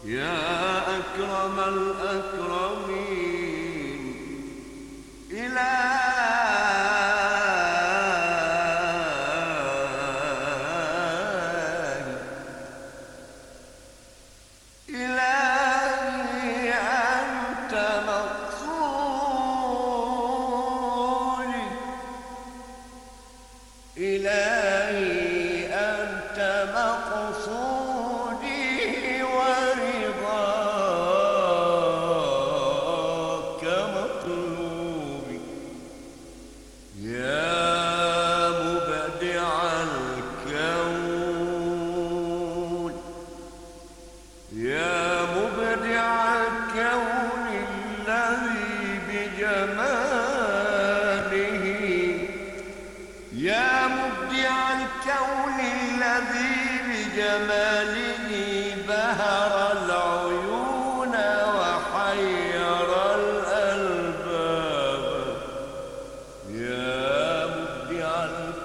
يا أكرم الأكرمين إلهي إلهي أنت مقصودي إلهي أنت مقصودي ورضاك مطلوبي يا مبدع الكون يا مبدع الكون الذي بجماله يا مبدع الكون الذي بجماله بهر العيون وحير الألباب يا مبدع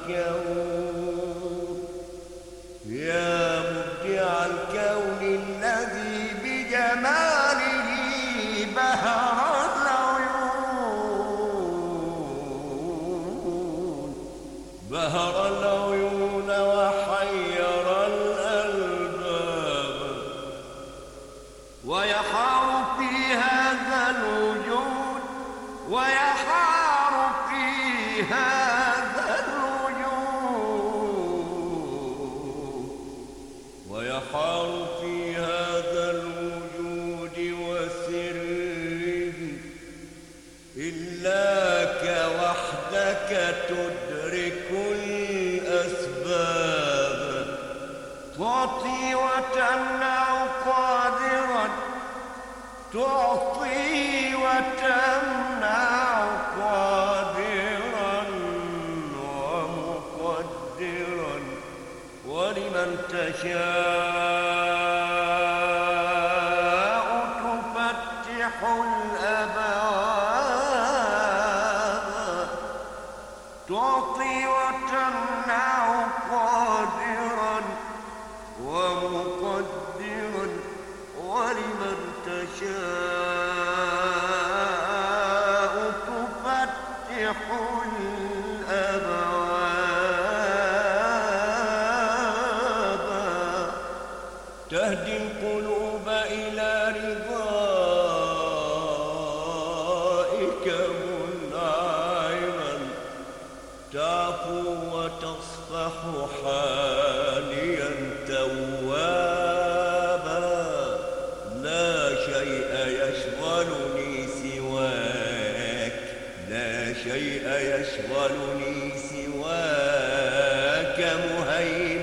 الكون يا مبدع الكون الذي بجماله بهر العيون بهر العيون وحير الألباب ويحار في هذا الوجود ويحار في هذا الوجود ويحار في هذا الوجود وسره إلاك وحدك تدرك الأسباب تعطي وتمنع قادرا تعطي وتمنع قادرا ومقدرا ولمن تشاء تفتح الأبواب تعطي وتمنع قادرا ومقدرا ولمن تشاء تفتح الأبواب تهدي القلوب إلى رضائك منعما تعفو وتصفح حاليا توابا لا شيء يشغلني سواك لا شيء يشغلني سواك مهيمنا